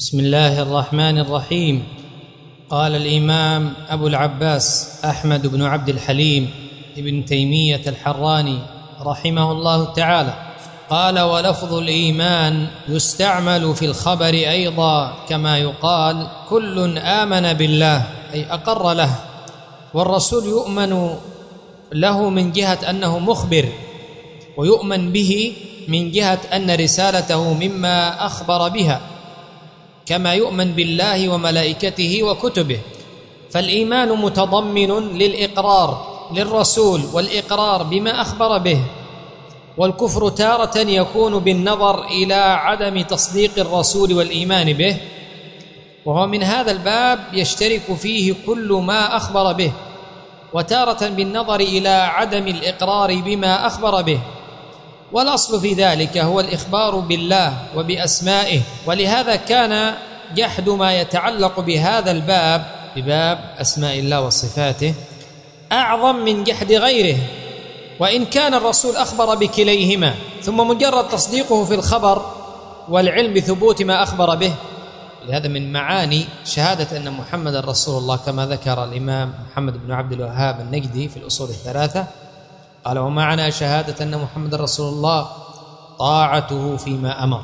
بسم الله الرحمن الرحيم. قال الإمام أبو العباس أحمد بن عبد الحليم ابن تيمية الحراني رحمه الله تعالى قال: ولفظ الإيمان يستعمل في الخبر أيضا، كما يقال كل آمن بالله أي أقر له، والرسول يؤمن له من جهة أنه مخبر، ويؤمن به من جهة أن رسالته مما أخبر بها، كما يؤمن بالله وملائكته وكتبه. فالإيمان متضمن للإقرار للرسول والإقرار بما أخبر به، والكفر تارة يكون بالنظر إلى عدم تصديق الرسول والإيمان به، وهو من هذا الباب يشترك فيه كل ما أخبر به، وتارة بالنظر إلى عدم الإقرار بما أخبر به، والأصل في ذلك هو الإخبار بالله وبأسمائه. ولهذا كان جحد ما يتعلق بهذا الباب، بباب أسماء الله وصفاته، أعظم من جحد غيره، وإن كان الرسول أخبر بكليهما، ثم مجرد تصديقه في الخبر والعلم بثبوت ما أخبر به. لهذا من معاني شهادة أن محمد رسول الله، كما ذكر الإمام محمد بن عبد الوهاب النجدي في الأصول الثلاثة، قال: ومعنى شهادة أن محمد رسول الله طاعته فيما أمر،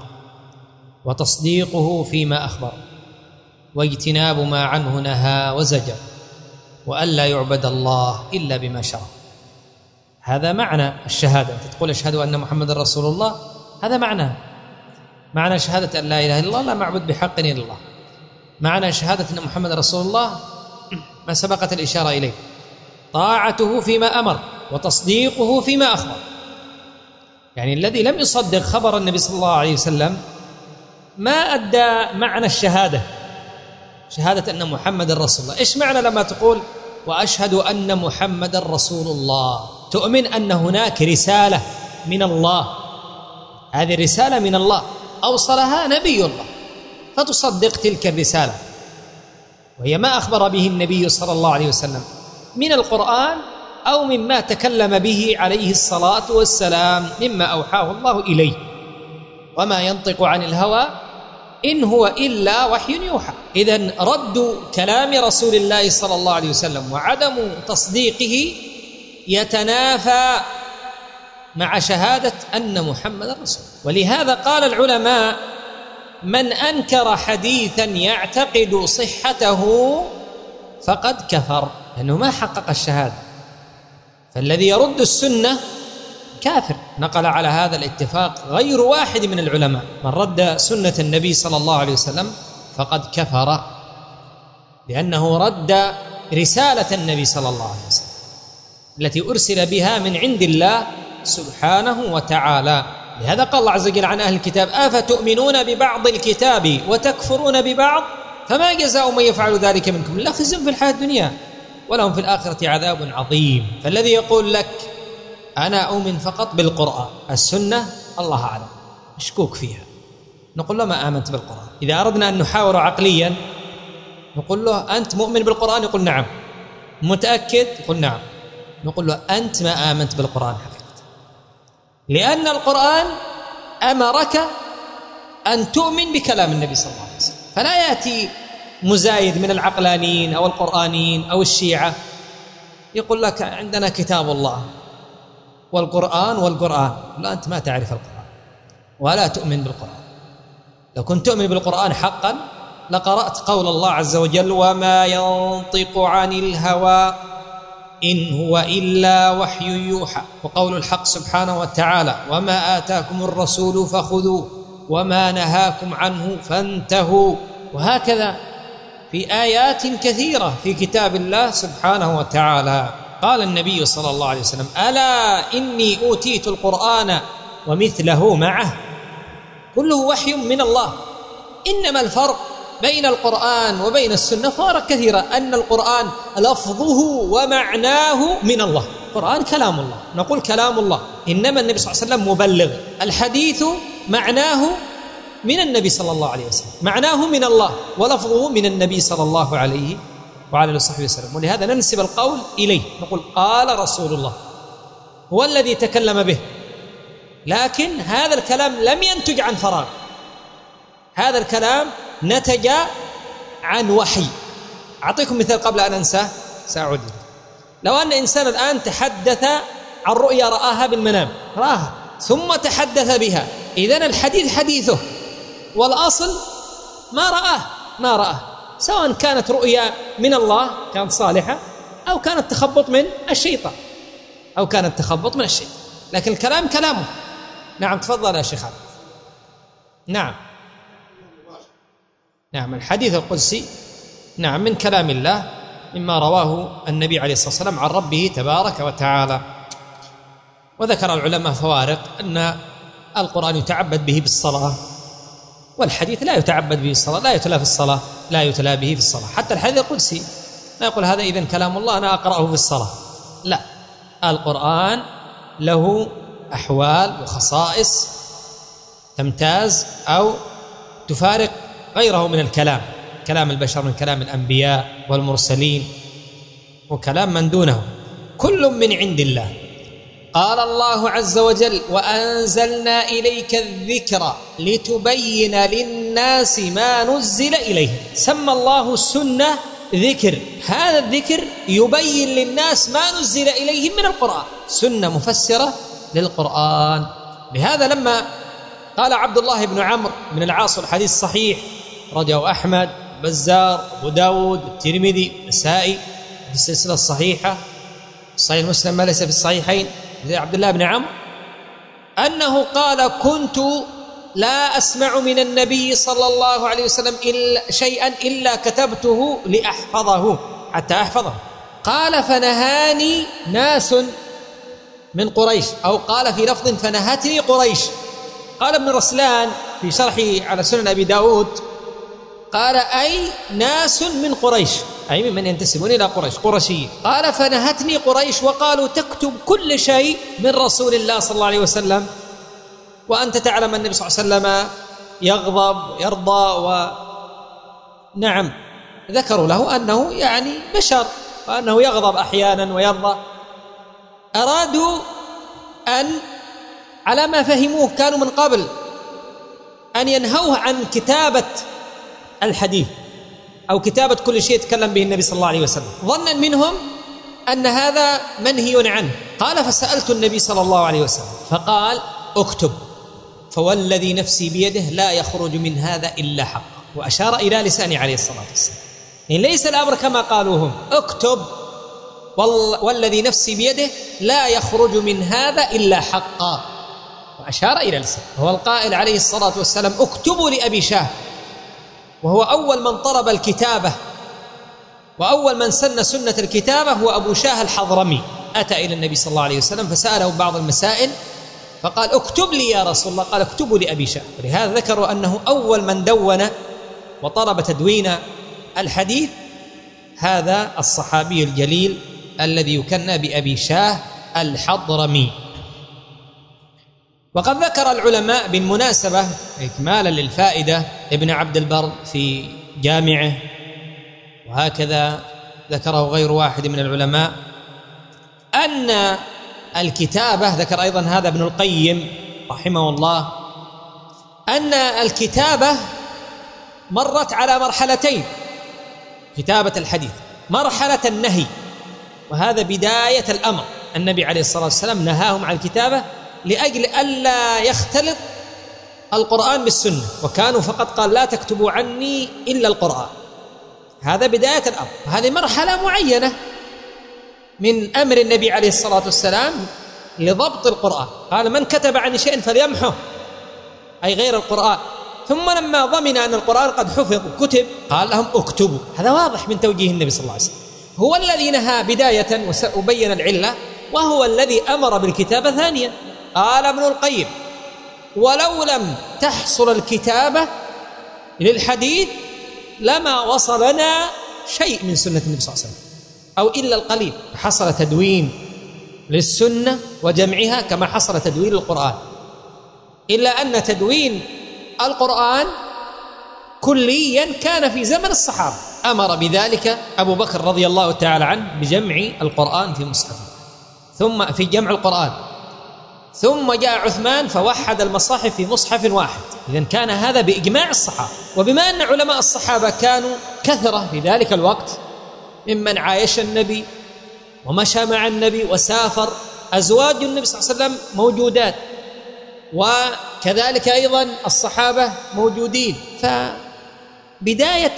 وتصديقه فيما أخبر، واجتناب ما عنه نهى وزجر، وألا يعبد الله إلا بما شرع. هذا معنى الشهادة. أنت تقول أشهد أن محمد رسول الله، هذا معنى شهادة أن لا إله إلا الله، لا معبود بحق إلا الله. معنى شهادة أن محمد رسول الله ما سبقت الإشارة إليه: طاعته فيما أمر، وتصديقه فيما أخبر. يعني الذي لم يصدق خبر النبي صلى الله عليه وسلم ما أدى معنى الشهادة، شهادة أن محمد رسول الله. إيش معنى لما تقول وأشهد أن محمد رسول الله؟ تؤمن أن هناك رسالة من الله، هذه الرسالة من الله أوصلها نبي الله، فتصدق تلك الرسالة، وهي ما أخبر به النبي صلى الله عليه وسلم من القرآن أو مما تكلم به عليه الصلاة والسلام، مما أوحاه الله إليه. وما ينطق عن الهوى إن هو إلا وحي يوحى. إذن رد كلام رسول الله صلى الله عليه وسلم وعدم تصديقه يتنافى مع شهادة أن محمد رسول. ولهذا قال العلماء: من أنكر حديثا يعتقد صحته فقد كفر، لأنه ما حقق الشهادة. فالذي يرد السنة كافر. نقل على هذا الاتفاق غير واحد من العلماء: من رد سنة النبي صلى الله عليه وسلم فقد كفر، لأنه رد رسالة النبي صلى الله عليه وسلم التي أرسل بها من عند الله سبحانه وتعالى. لهذا قال الله عز وجل عن أهل الكتاب: أفتؤمنون ببعض الكتاب وتكفرون ببعض فما جزاء من يفعل ذلك منكم إلا خزي في الحياة الدنيا ولهم في الآخرة عذاب عظيم. فالذي يقول لك أنا أؤمن فقط بالقرآن، السنة الله أعلم، مشكوك فيها، نقول له ما آمنت بالقرآن. إذا أردنا أن نحاور عقليا نقول له أنت مؤمن بالقرآن؟ يقول نعم. متأكد؟ يقول نعم. نقول له أنت ما آمنت بالقرآن حقيقة، لأن القرآن أمرك أن تؤمن بكلام النبي صلى الله عليه وسلم. فلا يأتي مزايد من العقلانيين أو القرآنيين أو الشيعة يقول لك عندنا كتاب الله والقرآن. لا، أنت ما تعرف القرآن ولا تؤمن بالقرآن. لو كنت تؤمن بالقرآن حقا لقرأت قول الله عز وجل: وما ينطق عن الهوى إن هو إلا وحي يوحى، وقول الحق سبحانه وتعالى: وما آتاكم الرسول فخذوه وما نهاكم عنه فانتهوا. وهكذا في آيات كثيرة في كتاب الله سبحانه وتعالى. قال النبي صلى الله عليه وسلم: ألا إني أوتيت القرآن ومثله معه، كله وحي من الله. إنما الفرق بين القرآن وبين السنة فارق كثيرة، أن القرآن لفظه ومعناه من الله، القرآن كلام الله، نقول كلام الله، إنما النبي صلى الله عليه وسلم مبلغ. الحديث معناه من النبي صلى الله عليه وسلم، معناه من الله، ولفظه من النبي صلى الله عليه وعلى آله وصحبه وسلم. ولهذا ننسب القول إليه، نقول قال رسول الله، هو الذي تكلم به. لكن هذا الكلام لم ينتج عن فراغ، هذا الكلام نتج عن وحي. أعطيكم مثال قبل أن أنساه سأعود. لو أن إنسان الآن تحدث عن رؤيا رآها بالمنام، رآها ثم تحدث بها، إذن الحديث حديثه والأصل ما رآه، سواء كانت رؤيا من الله كانت صالحة أو كانت تخبط من الشيطان لكن الكلام كلامه. نعم تفضل يا شيخ. نعم الحديث القدسي نعم من كلام الله، مما رواه النبي عليه الصلاة والسلام عن ربه تبارك وتعالى. وذكر العلماء فوارق، أن القرآن يتعبد به بالصلاة، والحديث لا يتعبد به بالصلاة، لا يتلى به في الصلاة. حتى الحديث القدسي لا يقول هذا إذن كلام الله أنا أقرأه في الصلاة، لا، القرآن له أحوال وخصائص تمتاز أو تفارق غيره من الكلام، كلام البشر من كلام الأنبياء والمرسلين وكلام من دونه، كل من عند الله. قال الله عز وجل: وأنزلنا إليك الذكر لتبين للناس ما نزل إليه. سمى الله السنة ذكر، هذا الذكر يبين للناس ما نزل إليهم من القرآن، سنة مفسرة للقرآن. لهذا لما قال عبد الله بن عمرو بن العاص الحديث الصحيح رجعه أحمد، بزار، أبو داود، الترمذي، النسائي في السلسلة الصحيحة، صحيح مسلم ما ليس في الصحيحين، زي عبد الله بن عمرو أنه قال: كنت لا أسمع من النبي صلى الله عليه وسلم شيئا إلا كتبته لأحفظه حتى أحفظه. قال: فنهاني ناس من قريش، أو قال في لفظ: فنهتني قريش. قال ابن رسلان في شرحه على سنن أبي داود قال: أي ناس من قريش، أي ممن ينتسبون إلى قريش، قرشي. قال: فنهتني قريش وقالوا تكتب كل شيء من رسول الله صلى الله عليه وسلم، وأنت تعلم النبي صلى الله عليه وسلم يغضب يرضى. نعم ذكروا له أنه يعني بشر، وأنه يغضب أحيانا ويرضى. أرادوا أن على ما فهموه كانوا من قبل أن ينهوه عن كتابة الحديث أو كتابة كل شيء يتكلم به النبي صلى الله عليه وسلم، ظنا منهم أن هذا منهي عنه. قال: فسألت النبي صلى الله عليه وسلم فقال: اكتب، فوالذي نفسي بيده لا يخرج من هذا إلا حق، وأشار إلى لسانه عليه الصلاة والسلام، يعني ليس الأمر كما قالوا هم، اكتب والذي نفسي بيده لا يخرج من هذا إلا حقا، وأشار إلى لسانه. هو القائل عليه الصلاة والسلام: اكتبوا لأبي شاه، وهو أول من طلب الكتابة وأول من سن سنة الكتابة هو أبو شاه الحضرمي. أتى إلى النبي صلى الله عليه وسلم فسأله بعض المسائل فقال: اكتب لي يا رسول الله. قال: اكتبوا لأبي شاه. ولهذا ذكروا أنه أول من دون وطلب تدوين الحديث هذا الصحابي الجليل الذي يكنى بأبي شاه الحضرمي. وقد ذكر العلماء بالمناسبة إكمالا للفائدة ابن عبد البر في جامعه، وهكذا ذكره غير واحد من العلماء، أن الكتابة، ذكر أيضا هذا ابن القيم رحمه الله، أن الكتابة مرت على مرحلتين. كتابة الحديث مرحلة النهي، وهذا بداية الأمر، النبي عليه الصلاة والسلام نهاهم عن الكتابة لأجل ألا يختلط القرآن بالسنة، وكانوا فقط قال: لا تكتبوا عني إلا القرآن. هذا بداية الأمر، وهذه مرحلة معينة من أمر النبي عليه الصلاة والسلام لضبط القرآن. قال: من كتب عني شيئا فليمحه، أي غير القرآن. ثم لما ضمن أن القرآن قد حفظ وكتب قال لهم: اكتبوا. هذا واضح من توجيه النبي صلى الله عليه وسلم، هو الذي نهى بداية وسأبين العلة، وهو الذي أمر بالكتابة ثانيا. قال ابن القيم: ولو لم تحصل الكتابة للحديث لما وصلنا شيء من سنة النبي صلى الله عليه وسلم، أو إلا القليل. حصل تدوين للسنة وجمعها كما حصل تدوين القرآن، إلا أن تدوين القرآن كليا كان في زمن الصحابة، أمر بذلك أبو بكر رضي الله تعالى عنه بجمع القرآن في مصحفه، ثم في جمع القرآن، ثم جاء عثمان فوحد المصاحف في مصحف واحد. إذن كان هذا بإجماع الصحابة. وبما أن علماء الصحابة كانوا كثرة في ذلك الوقت، ممن عايش النبي ومشى مع النبي وسافر، أزواج النبي صلى الله عليه وسلم موجودات، وكذلك أيضا الصحابة موجودين، فبداية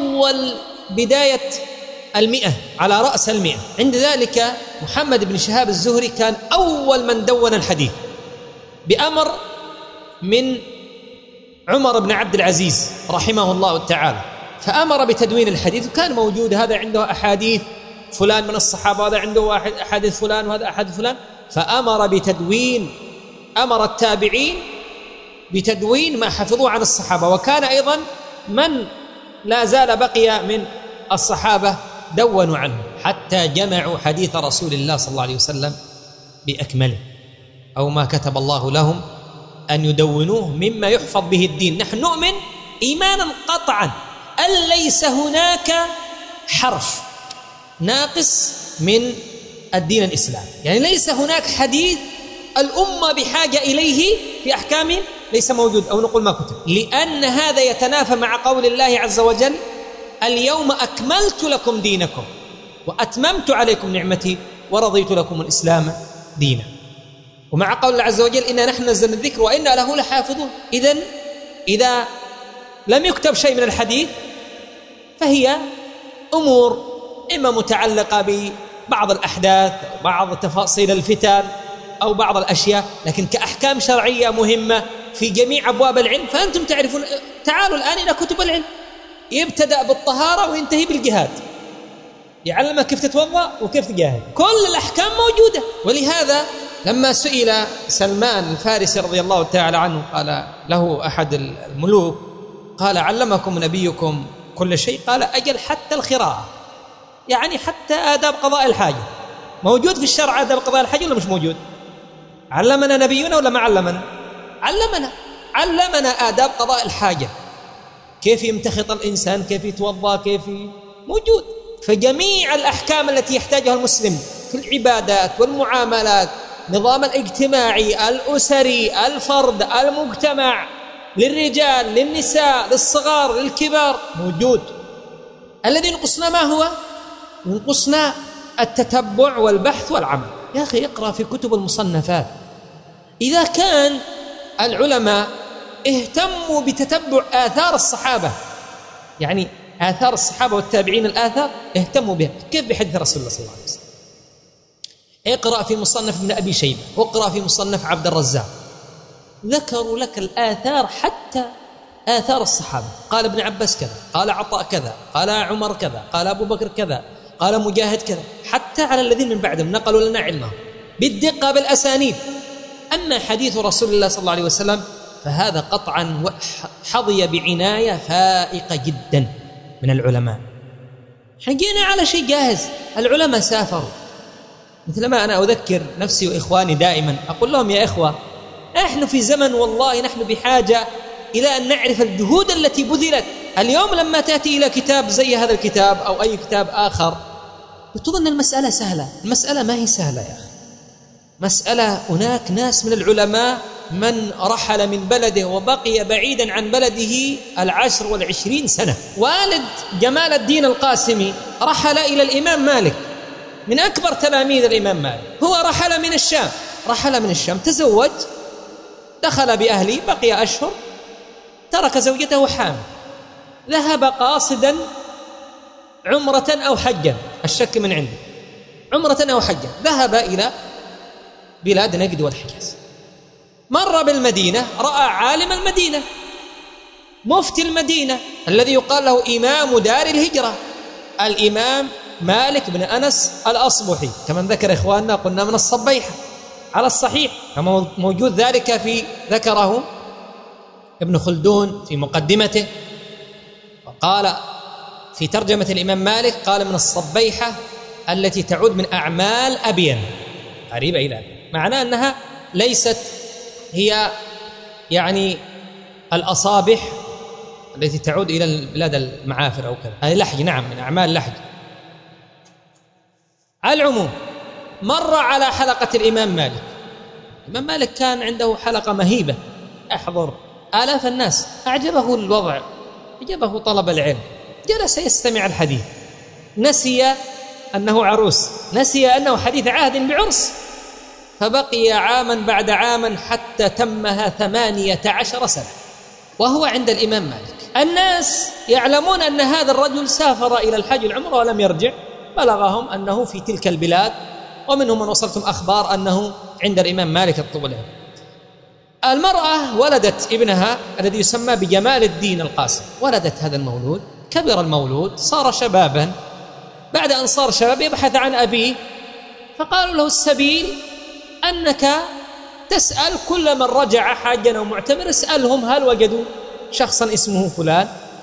بداية 100 على رأس 100. عند ذلك محمد بن شهاب الزهري كان أول من دون الحديث بأمر من عمر بن عبد العزيز رحمه الله تعالى، فأمر بتدوين الحديث، وكان موجود هذا عنده أحاديث فلان من الصحابة، هذا عنده أحاديث فلان وهذا أحاديث فلان، فأمر بتدوين، أمر التابعين بتدوين ما حفظوه عن الصحابة. وكان أيضا من لا زال بقي من الصحابة دونوا عنه، حتى جمعوا حديث رسول الله صلى الله عليه وسلم بأكمله، أو ما كتب الله لهم أن يدونوه مما يحفظ به الدين. نحن نؤمن إيمانا قطعا أن ليس هناك حرف ناقص من الدين الإسلامي، يعني ليس هناك حديث الأمة بحاجة إليه في أحكام ليس موجود، أو نقول ما كتب، لأن هذا يتنافى مع قول الله عز وجل: اليوم أكملت لكم دينكم وأتممت عليكم نعمتي ورضيت لكم الإسلام دينا. ومع قول الله عز وجل: إنا نحن نزلنا الذكر وإنا له لحافظون. إذن إذا لم يكتب شيء من الحديث فهي أمور إما متعلقة ببعض الأحداث أو بعض تفاصيل الفتن أو بعض الأشياء، لكن كأحكام شرعية مهمة في جميع أبواب العلم فأنتم تعرفون. تعالوا الآن إلى كتب العلم، يبتدأ بالطهارة وينتهي بالجهاد، يعلمك كيف تتوضأ وكيف تجاهد، كل الأحكام موجودة. ولهذا لما سئل سلمان الفارسي رضي الله تعالى عنه، قال له أحد الملوك: قال علمكم نبيكم كل شيء؟ قال: أجل حتى الخراءة، يعني حتى آداب قضاء الحاجة. موجود في الشرع آداب قضاء الحاجة ولا مش موجود؟ علمنا نبينا ولا ما علمنا؟ علمنا آداب قضاء الحاجة، كيف يمتخط الإنسان، كيف يتوضأ، كيف موجود. فجميع الأحكام التي يحتاجها المسلم في العبادات والمعاملات، نظام الاجتماعي الأسري الفرد المجتمع، للرجال للنساء للصغار للكبار، موجود. الذي ينقصنا ما هو؟ ينقصنا التتبع والبحث والعمل. يا أخي اقرأ في كتب المصنفات. إذا كان العلماء اهتموا بتتبع آثار الصحابة، يعني آثار الصحابة والتابعين الآثار اهتموا بها، كيف بحديث رسول الله صلى الله عليه وسلم؟ اقرأ في مصنف ابن أبي شيبة، واقرأ في مصنف عبد الرزاق، ذكروا لك الآثار حتى آثار الصحابة. قال ابن عباس كذا، قال عطاء كذا، قال عمر كذا، قال أبو بكر كذا، قال مجاهد كذا، حتى على الذين من بعدهم نقلوا لنا علمهم بالدقة بالأسانيد. أما حديث رسول الله صلى الله عليه وسلم فهذا قطعا حظي بعناية فائقة جدا من العلماء. حجينا على شيء جاهز. العلماء سافروا، مثلما أنا أذكر نفسي وإخواني دائما، أقول لهم: يا إخوة، نحن في زمن والله نحن بحاجة إلى أن نعرف الجهود التي بذلت. اليوم لما تأتي إلى كتاب زي هذا الكتاب أو أي كتاب آخر بتظن المسألة سهلة. المسألة ما هي سهلة يا أخي. مسألة هناك ناس من العلماء من رحل من بلده وبقي بعيدا عن بلده 10 و20 سنة. والد جمال الدين القاسمي رحل إلى الإمام مالك، من أكبر تلاميذ الإمام مالك. هو رحل من الشام، تزوج، دخل بأهله، بقي أشهر، ترك زوجته حامل، ذهب قاصدا عمرة أو حجا، الشك من عنده، عمرة أو حجا، ذهب إلى بلاد نجد والحجاز، مر بالمدينة، رأى عالم المدينة، مفتي المدينة الذي يقال له إمام دار الهجرة، الإمام مالك بن أنس الأصبحي، كما ذكر إخواننا قلنا من الصبيحة على الصحيح، كما موجود ذلك في ذكره ابن خلدون في مقدمته، وقال في ترجمة الإمام مالك قال: من الصبيحة التي تعود من أعمال أبين، قريبة إلى أبين، معناه أنها ليست هي يعني الأصابح التي تعود إلى البلاد المعافر أو كذا، هذه لحج، نعم، من أعمال لحج. على العموم مر على حلقة الإمام مالك، الإمام مالك كان عنده حلقة مهيبة أحضر آلاف الناس، أعجبه الوضع، أعجبه طلب العلم، جلس يستمع الحديث، نسي أنه عروس، نسي أنه حديث عهد بعرس، فبقي عاما بعد عام حتى تمها 18 سنة وهو عند الإمام مالك. الناس يعلمون أن هذا الرجل سافر إلى الحج والعمرة ولم يرجع، بلغهم أنه في تلك البلاد، ومنهم من وصلتم أخبار أنه عند الإمام مالك الطول. المرأة ولدت ابنها الذي يسمى بجمال الدين القاسم، ولدت هذا المولود، كبر المولود، صار شبابا. بعد أن صار شباب يبحث عن أبيه، فقالوا له السبيل أنك تسأل كل من رجع حاجا أو معتمر، اسألهم هل وجدوا شخصا اسمه فلان.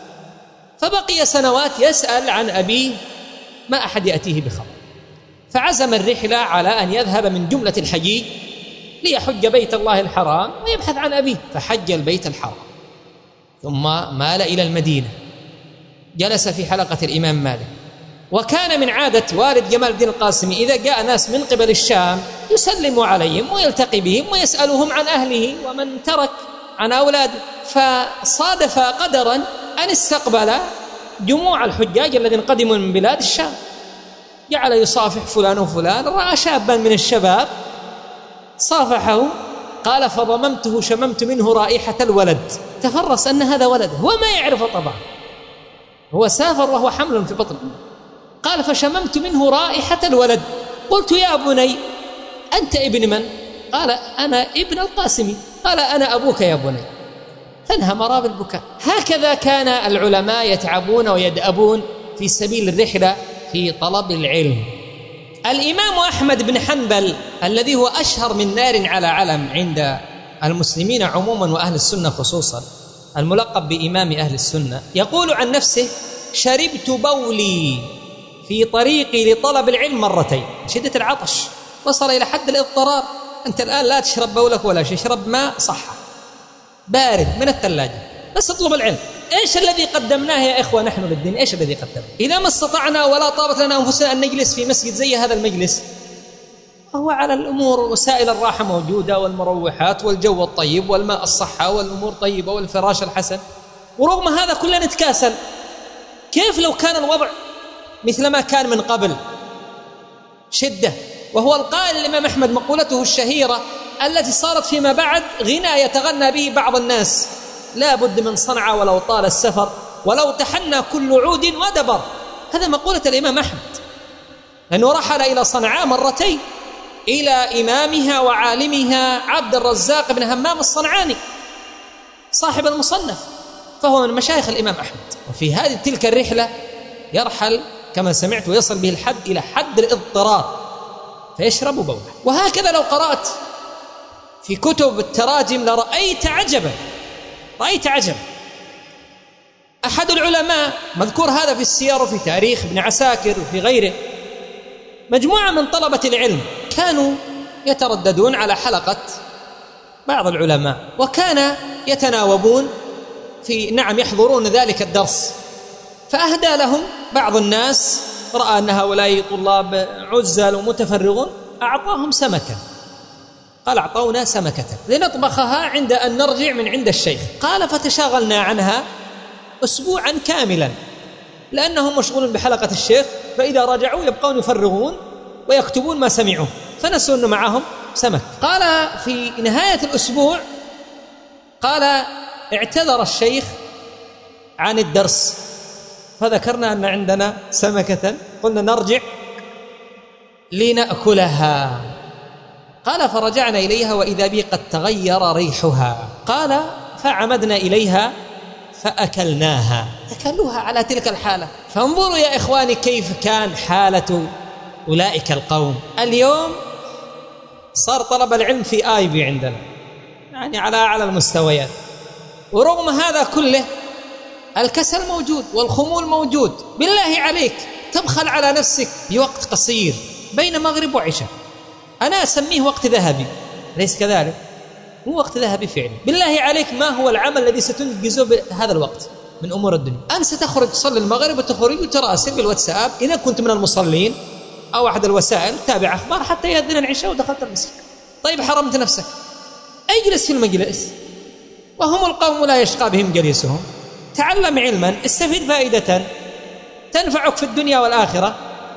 فبقي سنوات يسأل عن أبيه، ما أحد يأتيه بخبر، فعزم الرحلة على أن يذهب من جملة الحجيج ليحج بيت الله الحرام ويبحث عن أبيه، فحج البيت الحرام ثم مال إلى المدينة، جلس في حلقة الإمام مالك. وكان من عادة والد جمال الدين القاسمي إذا جاء ناس من قبل الشام يسلم عليهم ويلتقي بهم ويسألهم عن أهله ومن ترك عن أولاده. فصادف قدرا أن استقبل جموع الحجاج الذين قدموا من بلاد الشام، جعل يصافح فلان وفلان، رأى شابا من الشباب صافحه، قال فضممته شممت منه رائحة الولد، تفرس أن هذا ولد، هو ما يعرف طبعا، هو سافر وهو حمل في بطن. قال فشممت منه رائحة الولد، قلت يا بني أنت ابن من؟ قال أنا ابن القاسمي. قال أنا أبوك يا بني، فانهمر بالبكاء. هكذا كان العلماء يتعبون ويدأبون في سبيل الرحلة في طلب العلم. الإمام أحمد بن حنبل الذي هو أشهر من نار على علم عند المسلمين عموما وأهل السنة خصوصا، الملقب بإمام أهل السنة، يقول عن نفسه شربت بولي في طريقي لطلب العلم مرتين، شدة العطش وصل إلى حد الاضطرار. أنت الآن لا تشرب بولك ولا شيء، اشرب ماء صحة بارد من الثلاجة بس اطلب العلم. إيش الذي قدمناه يا إخوة نحن للدين؟ إيش الذي قدمناه؟ إذا ما استطعنا ولا طابت لنا أنفسنا أن نجلس في مسجد زي هذا المجلس، هو على الأمور وسائل الراحة موجودة والمروحات والجو الطيب والماء الصحة والأمور طيبة والفراش الحسن، ورغم هذا كلنا نتكاسل. كيف لو كان الوضع مثل ما كان من قبل؟ شدة. وهو القائل الإمام أحمد مقولته الشهيرة التي صارت فيما بعد غنى يتغنى به بعض الناس: لا بد من صنعاء ولو طال السفر، ولو تحنى كل عود ودبر. هذا مقولة الإمام أحمد، لأنه رحل إلى صنعاء مرتين إلى إمامها وعالمها عبد الرزاق بن همام الصنعاني صاحب المصنف، فهو من مشايخ الإمام أحمد. وفي هذه تلك الرحلة يرحل كما سمعت ويصل به الحد إلى حد الاضطرار فيشرب بوله. وهكذا لو قرأت في كتب التراجم لرأيت عجبا، رأيت عجبا. أحد العلماء مذكور هذا في السير وفي تاريخ ابن عساكر وفي غيره، مجموعة من طلبة العلم كانوا يترددون على حلقة بعض العلماء، وكان يتناوبون في يحضرون ذلك الدرس، فأهدى لهم بعض الناس، رأى أن هؤلاء طلاب عزل ومتفرغون، أعطاهم سمكة. قال أعطونا سمكة لنطبخها عند أن نرجع من عند الشيخ. قال فتشاغلنا عنها أسبوعا كاملا لأنهم مشغولون بحلقة الشيخ، فإذا رجعوا يبقون يفرغون ويكتبون ما سمعوا، فنسوا أنه معهم سمك. قال في نهاية الأسبوع قال اعتذر الشيخ عن الدرس، فذكرنا أن عندنا سمكة، قلنا نرجع لنأكلها. قال فرجعنا إليها وإذا بي قد تغير ريحها. قال فعمدنا إليها فأكلناها، أكلوها على تلك الحالة. فانظروا يا إخواني كيف كان حالة أولئك القوم. اليوم صار طلب العلم في آيبي عندنا، يعني على أعلى المستويات، ورغم هذا كله الكسل موجود والخمول موجود. بالله عليك تبخل على نفسك بوقت قصير بين مغرب وعشاء، أنا أسميه وقت ذهبي، ليس كذلك؟ هو وقت ذهبي فعلا. بالله عليك ما هو العمل الذي ستنجزه بهذا الوقت من أمور الدنيا؟ أن ستخرج تصلي المغرب وتخرج وتراسل بالواتساب إذا كنت من المصلين أو أحد الوسائل، تابع أخبار حتى يأذن العشاء ودخلت المسجد. طيب حرمت نفسك، اجلس في المجلس وهم القوم لا يشقى بهم جليسهم، تعلم علما، استفيد فائدة تنفعك في الدنيا والآخرة،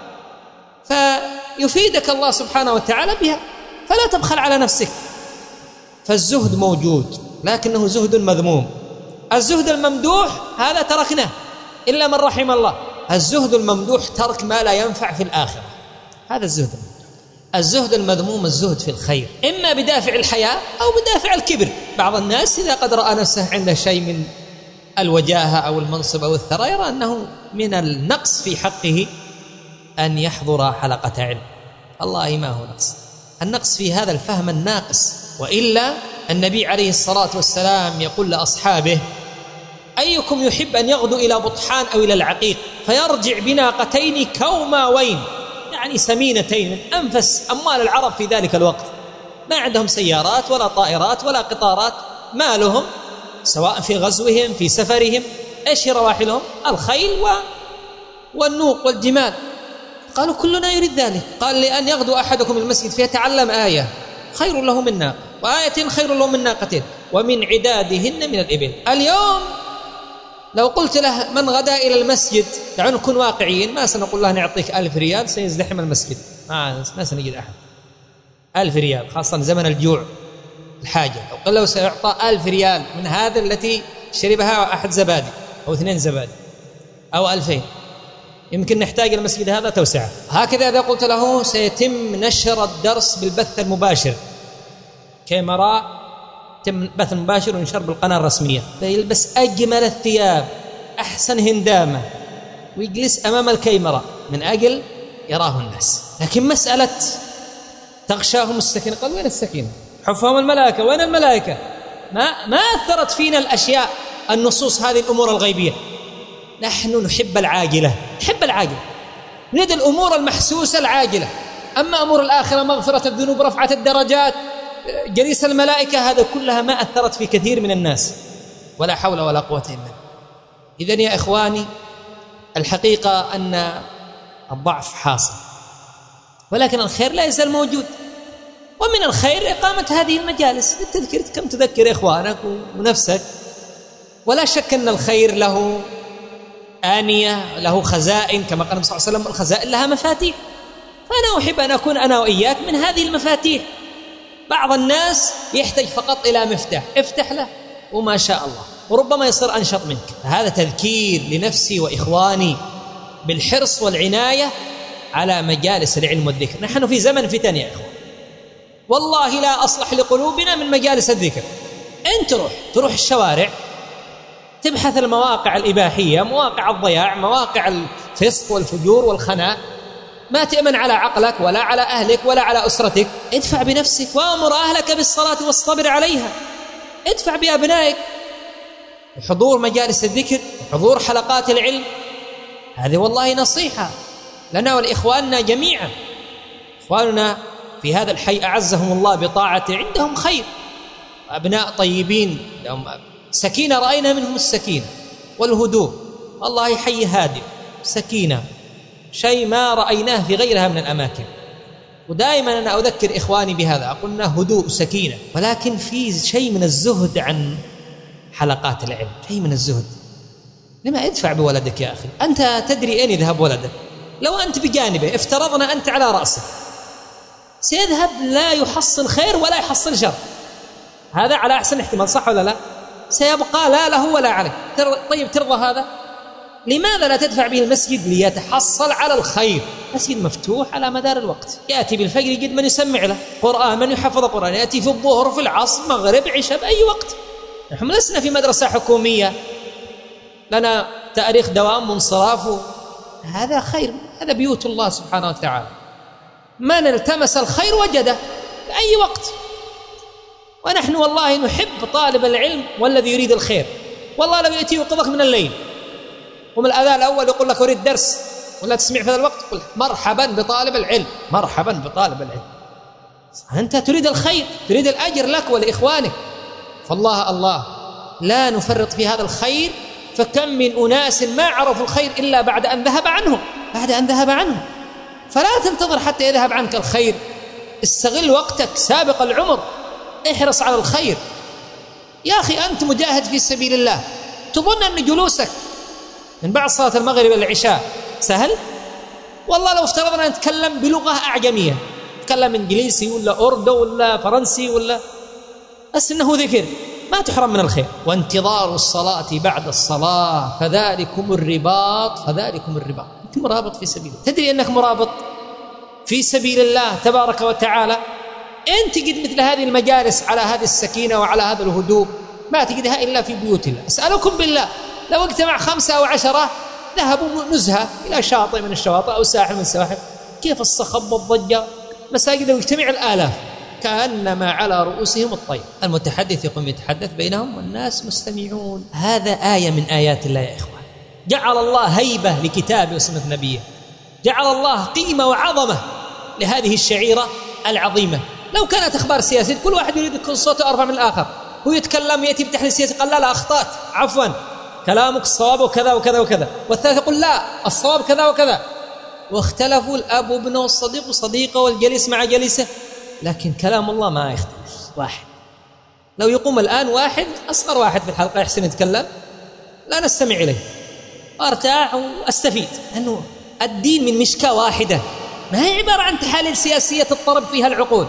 فيفيدك الله سبحانه وتعالى بها، فلا تبخل على نفسك. فالزهد موجود لكنه زهد مذموم. الزهد الممدوح هذا تركناه إلا من رحم الله. الزهد الممدوح ترك ما لا ينفع في الآخرة، هذا الزهد. الزهد المذموم الزهد في الخير، إما بدافع الحياء أو بدافع الكبر. بعض الناس إذا قد رأى نفسه عنده شيء من الوجاهة أو المنصب أو الثراء يرى أنه من النقص في حقه أن يحضر حلقة علم. والله ما هو نقص، النقص في هذا الفهم الناقص. وإلا النبي عليه الصلاة والسلام يقول لأصحابه: أيكم يحب أن يغدو إلى بطحان أو إلى العقيق فيرجع بناقتين كوماوين، يعني سمينتين، من أنفس أموال العرب في ذلك الوقت، ما عندهم سيارات ولا طائرات ولا قطارات، مالهم سواء في غزوهم في سفرهم إيش رواحلهم؟ الخيل والنوق والجمال. قالوا كلنا يريد ذلك. قال: لأن يغدو أحدكم المسجد فيتعلم آية خير له من ناقة، وآية خير له من ناقتين، ومن عدادهن من الإبل. اليوم لو قلت له من غدا إلى المسجد، دعونا نكون واقعيين، ما سنقول له نعطيك 1000 ريال سيزدحم المسجد، ما سنجد أحد. 1000 ريال خاصة زمن الجوع الحاجة، لو قل له سيعطى 1000 ريال من هذا التي شربها أحد زبادي أو 2 زبادي أو 2000، يمكن نحتاج المسجد هذا توسعة. هكذا إذا قلت له سيتم نشر الدرس بالبث المباشر، كاميرا تم بث مباشر ونشر بالقناة الرسمية، فيلبس أجمل الثياب أحسن هندامة ويجلس أمام الكاميرا من أجل يراه الناس. لكن مسألة تغشاهم السكينة، قال: وين السكينة؟ حفهم الملائكة، وين الملائكة؟ ما أثرت فينا الأشياء النصوص هذه الأمور الغيبية. نحن نحب العاجلة، نحب العاجلة، نريد الأمور المحسوسة العاجلة. أما أمور الآخرة، مغفرة الذنوب، رفعة الدرجات، جليس الملائكة، هذا كلها ما أثرت في كثير من الناس، ولا حول ولا قوة إلا بالله. إذن يا إخواني، الحقيقة أن الضعف حاصل، ولكن الخير لا يزال موجود. ومن الخير إقامة هذه المجالس للتذكير، كم تذكر إخوانك ونفسك. ولا شك أن الخير له آنية، له خزائن، كما قال صلى الله عليه وسلم: الخزائن لها مفاتيح. فأنا أحب أن أكون أنا وإياك من هذه المفاتيح. بعض الناس يحتاج فقط إلى مفتاح، افتح له وما شاء الله، وربما يصير أنشط منك. هذا تذكير لنفسي وإخواني بالحرص والعناية على مجالس العلم والذكر. نحن في زمن فتن يا إخوان، والله لا أصلح لقلوبنا من مجالس الذكر. أنت تروح الشوارع، تبحث المواقع الإباحية، مواقع الضياع، مواقع الفسق والفجور والخناء، ما تأمن على عقلك ولا على أهلك ولا على أسرتك. ادفع بنفسك وأمر أهلك بالصلاة والصبر عليها. ادفع بأبنائك حضور مجالس الذكر، حضور حلقات العلم. هذه والله نصيحة لنا ولإخواننا جميعا. إخواننا في هذا الحي أعزهم الله بطاعته عندهم خير، أبناء طيبين لهم سكينة، رأينا منهم السكينة والهدوء. والله حي هادئ، سكينة، شيء ما رأيناه في غيرها من الأماكن. ودائما أنا أذكر إخواني بهذا، أقول لنا هدوء سكينة، ولكن في شيء من الزهد عن حلقات العلم، شيء من الزهد. لما ادفع بولدك يا أخي، أنت تدري أين يذهب ولدك. لو أنت بجانبه، افترضنا أنت على رأسه، سيذهب لا يحصل خير ولا يحصل شر، هذا على أحسن احتمال، صح ولا لا؟ سيبقى لا له ولا عليه. طيب ترضى هذا؟ لماذا لا تدفع به المسجد ليتحصل على الخير؟ مسجد مفتوح على مدار الوقت، يأتي بالفجر يجد من يسمع له قرآن، من يحفظ قرآن، يأتي في الظهر، في العصر، مغرب، عشاء، بأي وقت. نحن لسنا في مدرسة حكومية لنا تاريخ دوام وانصراف. هذا خير، هذا بيوت الله سبحانه وتعالى، من التمس الخير وجده بأي وقت. ونحن والله نحب طالب العلم والذي يريد الخير. والله لو يأتي يوقظك من الليل ومن الأذان الأول يقول لك أريد درس ولا تسمع في هذا الوقت، قل مرحبا بطالب العلم، مرحبا بطالب العلم. أنت تريد الخير، تريد الأجر لك ولإخوانك. فالله الله لا نفرط في هذا الخير. فكم من أناس ما عرفوا الخير إلا بعد أن ذهب عنهم، فلا تنتظر حتى يذهب عنك الخير استغل وقتك سابق العمر، احرص على الخير. يا أخي أنت مجاهد في سبيل الله، تظن أن جلوسك من بعد صلاة المغرب والعشاء سهل؟ والله لو افترضنا أن نتكلم بلغة أعجمية، نتكلم إنجليزي ولا أردو ولا فرنسي ولا، بس إنه ذكر، ما تحرم من الخير. وانتظار الصلاة بعد الصلاة فذلكم الرباط، فذلكم الرباط. أنت مرابط في سبيل الله، تدري أنك مرابط في سبيل الله تبارك وتعالى. أنت تجد مثل هذه المجالس على هذه السكينة وعلى هذا الهدوء ما تجدها إلا في بيوت الله. أسألكم بالله لو اجتمع 5 أو 10 ذهبوا نزهة إلى شاطئ من الشواطئ أو ساحل من السواحل، كيف الصخب والضجة؟ مساجد يجتمع الآلاف كأنما على رؤوسهم الطير. المتحدث يقوم يتحدث بينهم والناس مستمعون. هذا آية من آيات الله يا إخوان. جعل الله هيبة لكتابه وسنة نبيه، جعل الله قيمة وعظمة لهذه الشعيرة العظيمة. لو كانت أخبار سياسية كل واحد يريد يكون صوته أرفع من الآخر، هو يتكلم يأتي بتحليل سياسي قال لا أخطأت عفوا كلامك الصواب وكذا وكذا وكذا، والثالث يقول لا الصواب كذا وكذا، واختلفوا الأب وابنه والصديق وصديقه والجليس مع جليسه، لكن كلام الله ما يختلف. واحد لو يقوم الآن واحد أصغر واحد في الحلقة يحسن يتكلم لا نستمع إليه وارتاح واستفيد، لأنه الدين من مشكاة واحدة، ما هي عبارة عن تحاليل سياسية تضطرب فيها العقول.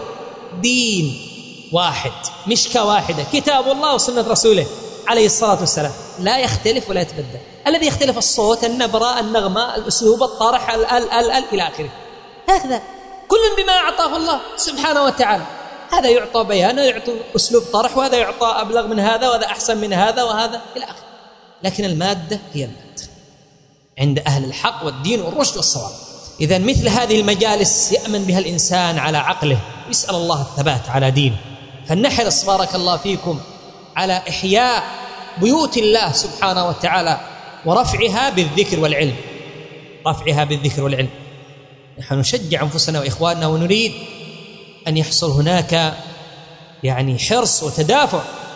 دين واحد، مشكاة واحدة، كتاب الله وسنة رسوله عليه الصلاة والسلام، لا يختلف ولا يتبدل. الذي يختلف الصوت، النبرة، النغمة، الأسلوب، الطرح، ال إلى آخره. هكذا كل بما أعطاه الله سبحانه وتعالى. هذا يعطى بيان ويعطى أسلوب طرح، وهذا يعطى أبلغ من هذا، وهذا أحسن من هذا، وهذا إلى آخره. لكن المادة هي المادة عند أهل الحق والدين والرشد والصواب. إذن مثل هذه المجالس يأمن بها الإنسان على عقله، يسأل الله الثبات على دينه. فلنحرص بارك الله فيكم على إحياء بيوت الله سبحانه وتعالى ورفعها بالذكر والعلم، رفعها بالذكر والعلم. نحن نشجع أنفسنا وإخواننا ونريد أن يحصل هناك يعني حرص وتدافع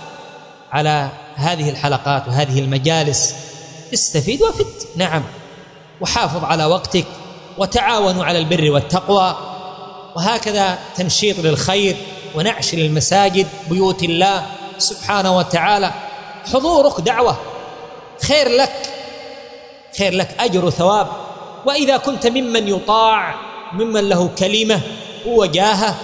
على هذه الحلقات وهذه المجالس. استفيد وفد، نعم، وحافظ على وقتك، وتعاونوا على البر والتقوى، وهكذا تنشيط للخير ونعش للمساجد بيوت الله سبحانه وتعالى. حضورك دعوة، خير لك، خير لك، أجر وثواب. وإذا كنت ممن يطاع، ممن له كلمة ووجاهة،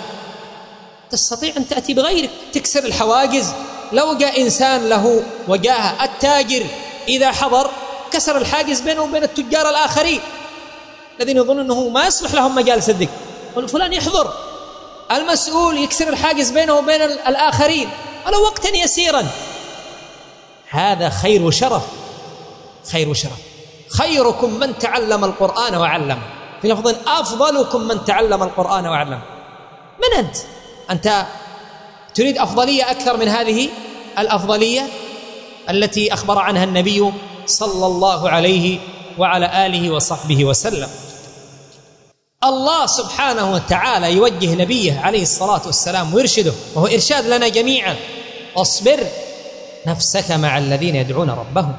تستطيع أن تأتي بغيرك، تكسر الحواجز. لو جاء إنسان له وجاهة، التاجر إذا حضر كسر الحاجز بينه وبين التجار الآخرين الذين يظنون أنه ما يصلح لهم مجالس الذكر، يقول فلان يحضر. المسؤول يكسر الحاجز بينه وبين الآخرين ولو وقتا يسيرا. هذا خير وشرف، خير وشرف. خيركم من تعلم القرآن وعلمه، في لفظ أفضلكم من تعلم القرآن وعلمه. من أنت؟ أنت تريد أفضلية أكثر من هذه الأفضلية التي أخبر عنها النبي صلى الله عليه وعلى آله وصحبه وسلم. الله سبحانه وتعالى يوجه نبيه عليه الصلاة والسلام ويرشده، وهو إرشاد لنا جميعا: واصبر نفسك مع الذين يدعون ربهم.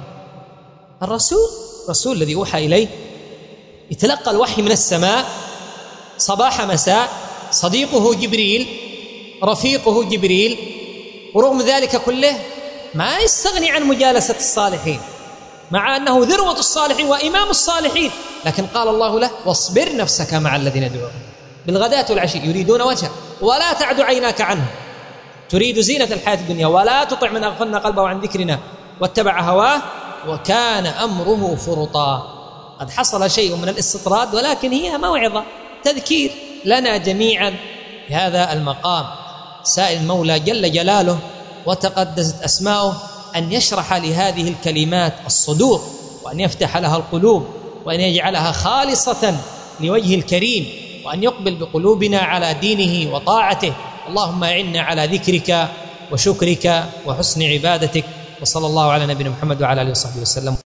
الرسول الذي أوحى إليه يتلقى الوحي من السماء صباح مساء، صديقه جبريل، رفيقه جبريل، ورغم ذلك كله ما يستغني عن مجالسة الصالحين، مع أنه ذروة الصالحين وإمام الصالحين، لكن قال الله له: واصبر نفسك مع الذين يدعون بالغداة والعشي يريدون وجهه ولا تعد عيناك عنه تريد زينة الحياة الدنيا ولا تطع من أغفلنا قلبه عن ذكرنا واتبع هواه وكان أمره فرطا. قد حصل شيء من الاستطراد، ولكن هي موعظة تذكير لنا جميعا بهذا المقام. سائل المولى جل جلاله وتقدست أسماؤه أن يشرح لهذه الكلمات الصدور، وأن يفتح لها القلوب، وأن يجعلها خالصة لوجه الكريم، وأن يقبل بقلوبنا على دينه وطاعته. اللهم أعنا على ذكرك وشكرك وحسن عبادتك، وصلى الله على نبينا محمد وعلى آله وصحبه وسلم.